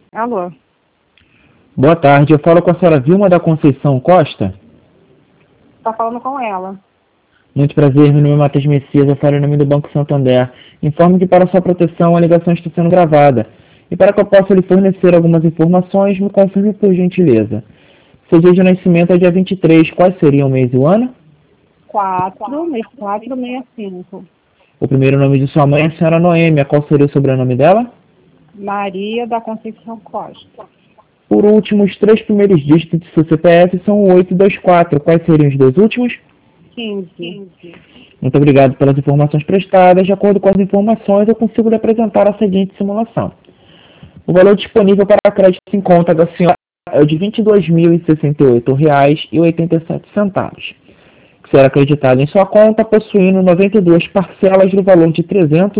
Alô, Boa tarde, eu falo com a senhora Vilma da Conceição Costa. tá falando com ela. Muito prazer, meu nome é Matheus Messias, eu falo em nome do Banco Santander. Informo que para sua proteção a ligação está sendo gravada. E para que eu possa lhe fornecer algumas informações, me confirme por gentileza. Seu dia de nascimento é dia 23, quais seriam o mês e o ano? 46465. O primeiro nome de sua mãe é a senhora Noêmia, qual seria o sobrenome dela? Maria da Conceição Costa. Por último, os três primeiros dígitos de seu CPF são o 824, quais seriam os dois últimos? 15. Muito obrigado pelas informações prestadas. De acordo com as informações, eu consigo lhe apresentar a seguinte simulação. O valor disponível para crédito em conta da senhora é o de R$ 22.068,87, que será acreditado em sua conta, possuindo 92 parcelas no valor de R$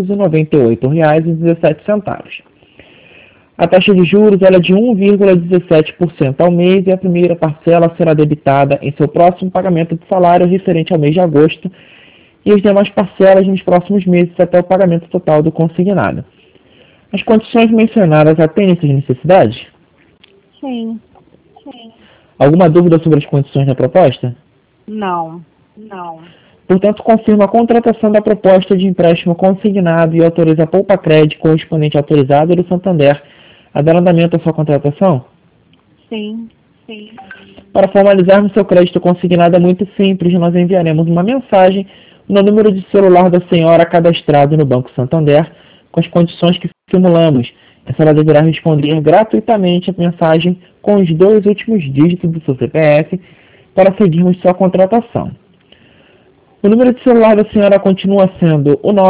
398,17. A taxa de juros é de 1,17% ao mês e a primeira parcela será debitada em seu próximo pagamento de salário referente ao mês de agosto e as demais parcelas nos próximos meses até o pagamento total do consignado. As condições mencionadas atendem essas necessidades? Sim. Alguma dúvida sobre as condições da proposta? Não. Portanto, confirma a contratação da proposta de empréstimo consignado e autoriza a Poupa Crédito correspondente autorizado do Santander a dar andamento à sua contratação? Sim. Para formalizarmos seu crédito consignado é muito simples, nós enviaremos uma mensagem no número de celular da senhora cadastrado no Banco Santander com as condições que simulamos. Essa ela deverá responder gratuitamente a mensagem com os dois últimos dígitos do seu CPF para seguirmos sua contratação. O número de celular da senhora continua sendo o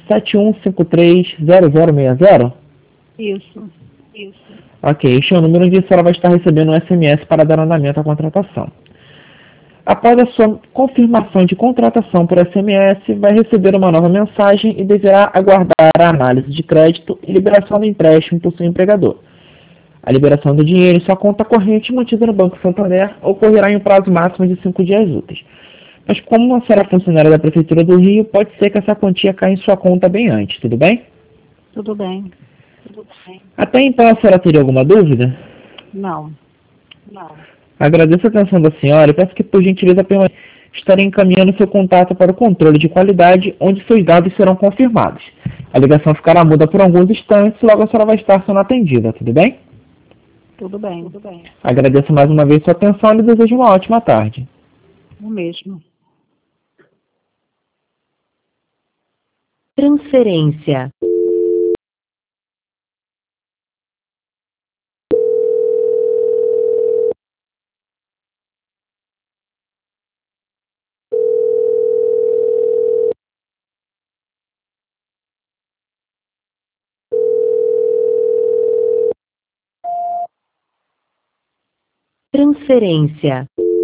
971530060? Isso. Ok, este é o número onde a senhora vai estar recebendo um SMS para dar andamento à contratação. Após a sua confirmação de contratação por SMS, vai receber uma nova mensagem e deverá aguardar a análise de crédito e liberação do empréstimo por seu empregador. A liberação do dinheiro em sua conta corrente mantida no Banco Santander ocorrerá em um prazo máximo de 5 dias úteis. Mas como a senhora é funcionária da Prefeitura do Rio, pode ser que essa quantia caia em sua conta bem antes, tudo bem? Tudo bem. Até então a senhora teria alguma dúvida? Não. Agradeço a atenção da senhora e peço que, por gentileza, estarei encaminhando seu contato para o controle de qualidade, onde seus dados serão confirmados. A ligação ficará muda por alguns instantes e logo a senhora vai estar sendo atendida, tudo bem? Tudo bem. Agradeço mais uma vez sua atenção e desejo uma ótima tarde. O mesmo. Transferência. Transferência.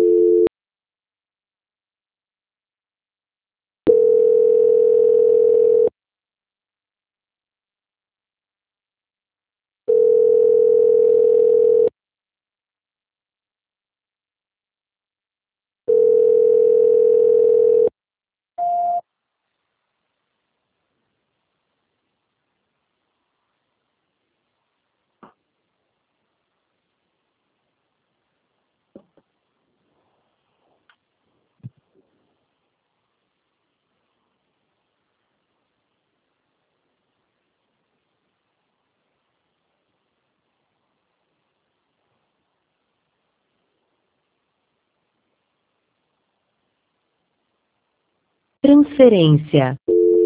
Transferência.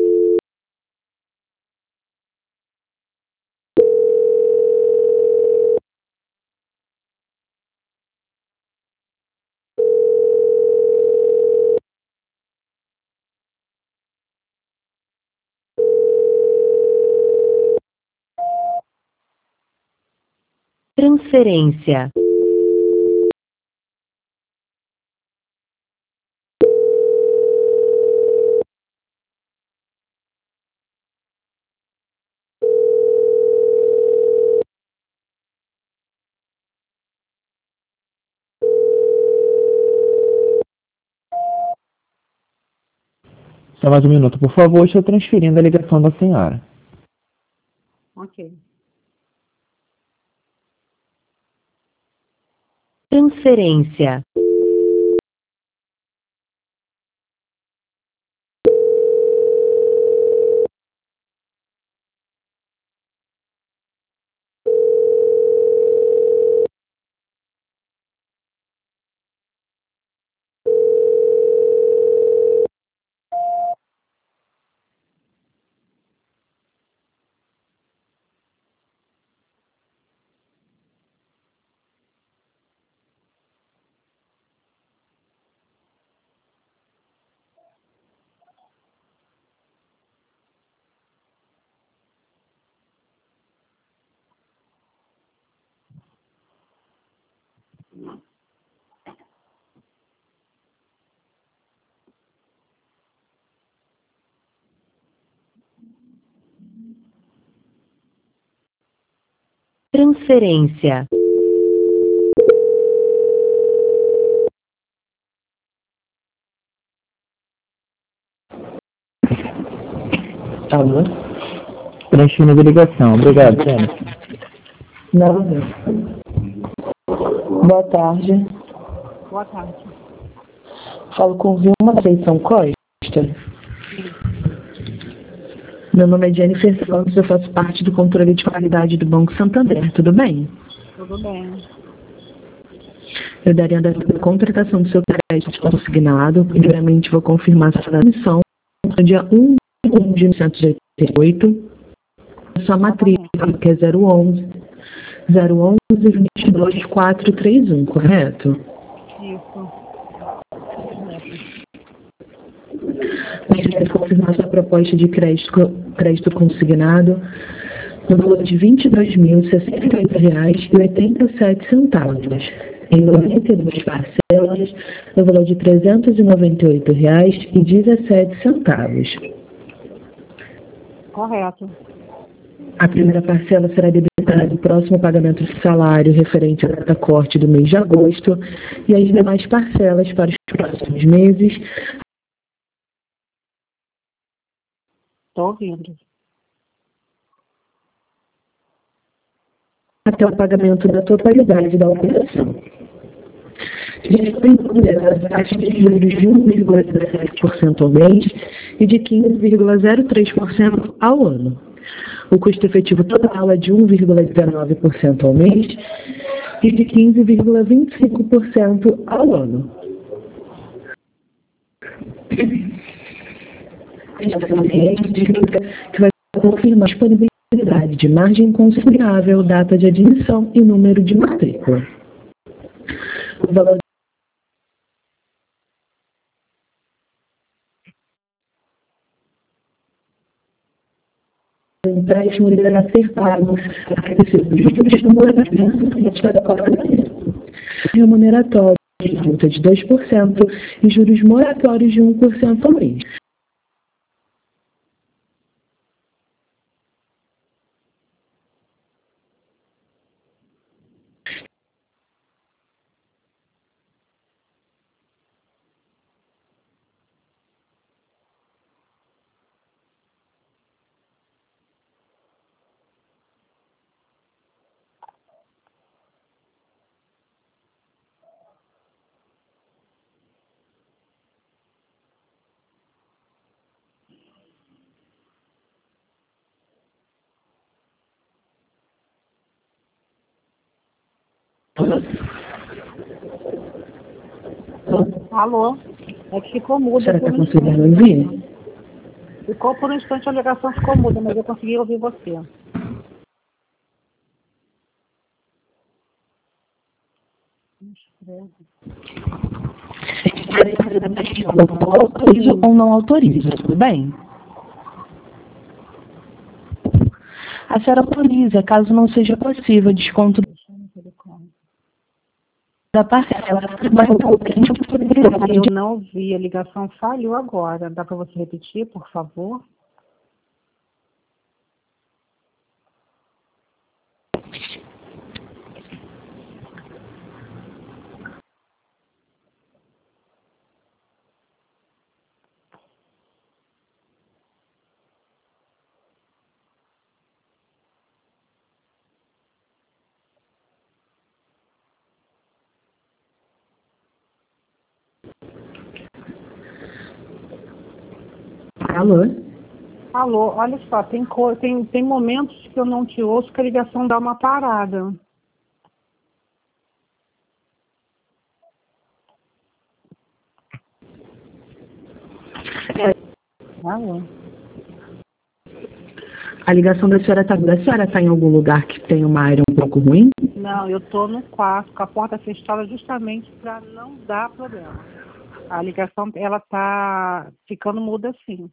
Transferência. Só mais um minuto, por favor, estou transferindo a ligação da senhora. Ok. Transferência. Transferência. Alô? Transferindo a ligação. Obrigado, Jennifer. Não. Boa tarde. Boa tarde. Falo com Vilma Conceição Costa. Meu nome é Jennifer Santos, eu faço parte do controle de qualidade do Banco Santander. Tudo bem? Tudo bem. Eu daria a contratação do seu crédito consignado. Primeiramente, vou confirmar sua admissão no dia 1 de 1988. Sua matrícula, que é 011 22 431, correto? Isso. Gostaria de confirmar sua proposta de crédito consignado no valor de R$ 22.068,87, em 92 parcelas, no valor de R$ 398,17. Correto. A primeira parcela será debitada no próximo pagamento de salário referente à data corte do mês de agosto e as demais parcelas para os próximos meses Estou ouvindo. até o pagamento da totalidade da operação. Incluir as taxas de juros de 1,17% ao mês e de 15,03% ao ano. O custo efetivo total é de 1,19% ao mês e de 15,25% ao ano. Que vai confirmar a disponibilidade de margem consignável, data de admissão e número de matrícula. O valor do empréstimo deverá ser pago a juros remuneratório de multa de 2% e juros moratórios de 1% ao mês. Alô? É que ficou muda Será que por está um conseguindo instante. ouvir? Ficou por um instante, a ligação ficou muda, mas eu consegui ouvir você. Autorizo ou não autoriza, tudo bem? A senhora autoriza, caso não seja possível desconto da parcela. Eu não vi, a ligação falhou agora. Dá para você repetir, por favor? Alô? Alô, olha só, tem momentos que eu não te ouço que a ligação dá uma parada. Alô? A ligação da senhora está em algum lugar que tem uma área um pouco ruim? Não, eu estou no quarto, com a porta fechada justamente para não dar problema. A ligação, ela está ficando muda assim.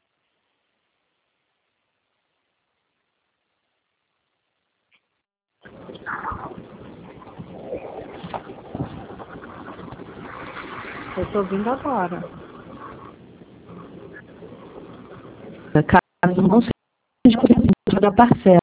Eu estou ouvindo agora. Caso não seja da parcela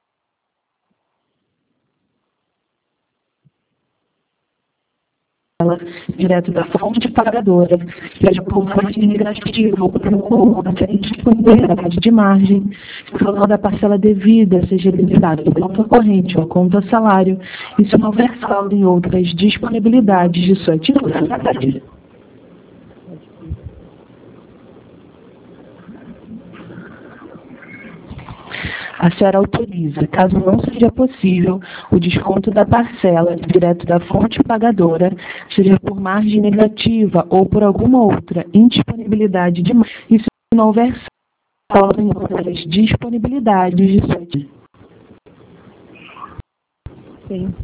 direto da fonte pagadora, seja por margem negativa ou por uma disponibilidade de margem, se o valor da parcela devida seja debitado da conta corrente ou conta salário, e se não houver saldo em outras disponibilidades de sua titularidade. A senhora autoriza, caso não seja possível, o desconto da parcela direto da fonte pagadora, seja por margem negativa ou por alguma outra indisponibilidade de margem, e se não houver saldo em outras disponibilidades de sua. Sim.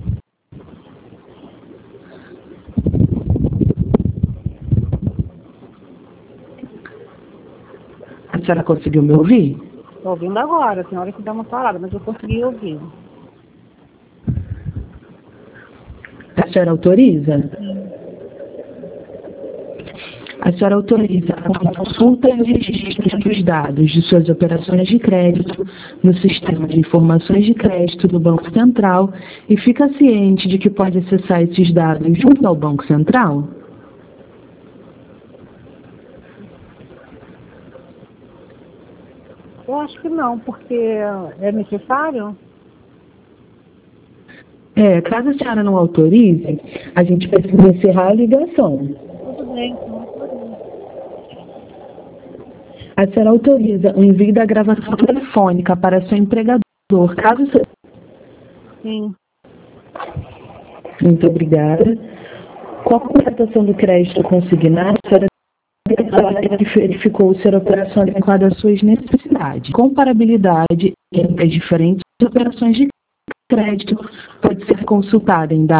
A senhora conseguiu me ouvir? Estou ouvindo agora, tem hora que dá uma parada, mas eu consegui ouvir. A senhora autoriza? A senhora autoriza a consulta e o registro dos dados de suas operações de crédito no Sistema de Informações de Crédito do Banco Central e fica ciente de que pode acessar esses dados junto ao Banco Central? Eu acho que não, porque é necessário. Caso a senhora não autorize, a gente precisa encerrar a ligação. Tudo bem, então. A senhora autoriza o envio da gravação telefônica para seu empregador, caso... Sim. Muito obrigada. Com a contratação do crédito consignado, a senhora verificou se a operação adequada às suas necessidades. Comparabilidade entre as diferentes operações de crédito pode ser consultada em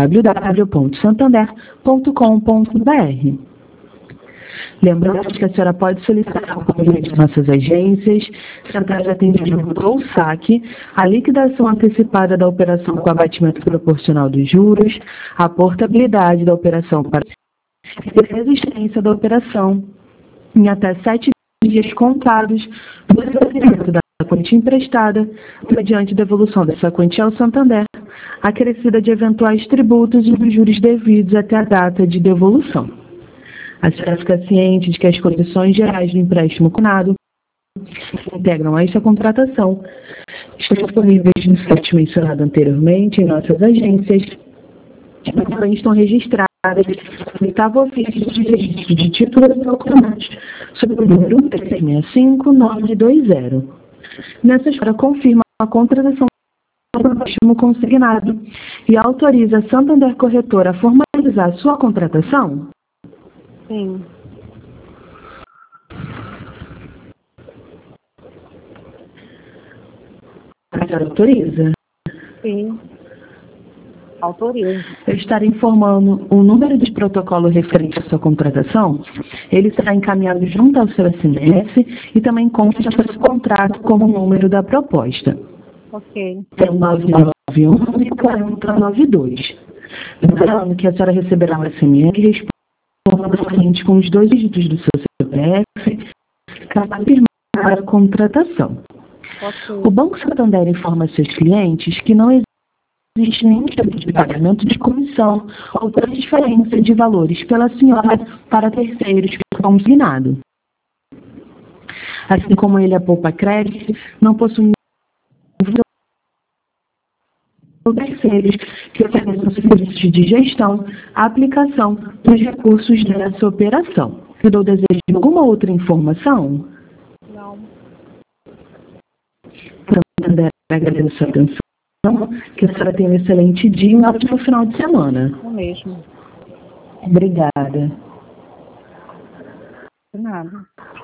www.santander.com.br. Lembrando que a senhora pode solicitar por meio de nossas agências, centrais de atendimento ou saque, a liquidação antecipada da operação com abatimento proporcional dos juros, a portabilidade da operação para a resistência da operação em até 7 dias contados do recebimento da quantia emprestada, mediante devolução dessa quantia ao Santander, acrescida de eventuais tributos e dos juros devidos até a data de devolução. A senhora fica ciente de que as condições gerais do empréstimo consignado que integram esta contratação estão disponíveis no site mencionado anteriormente em nossas agências e também estão registradas no oitavo ofício de registro de títulos e documentos sob o número 365920. Nessa senhora confirma a contratação do empréstimo consignado e autoriza a Santander Corretora a formalizar sua contratação? Sim. A senhora autoriza? Sim. Autorizo. Eu estarei informando o número de protocolo referente à sua contratação. Ele será encaminhado junto ao seu SMS e também consta seu contrato como número da proposta. Ok. É o 991 e 4092. Lembrando que a senhora receberá um SMS respondendo com os 2 dígitos do seu CPF, caso confirmar a contratação. Okay. O Banco Santander informa seus clientes que não existe nenhum tipo de pagamento de comissão ou transferência de valores pela senhora para terceiros consignado. Assim como ele é poupa crédito, não possui terceiros que ofereçam serviços de gestão, aplicação dos recursos dessa operação. Eu desejo alguma outra informação? Não. Também agradeço a sua atenção, que a senhora tenha um excelente dia e um ótimo final de semana. O mesmo. Obrigada. De nada.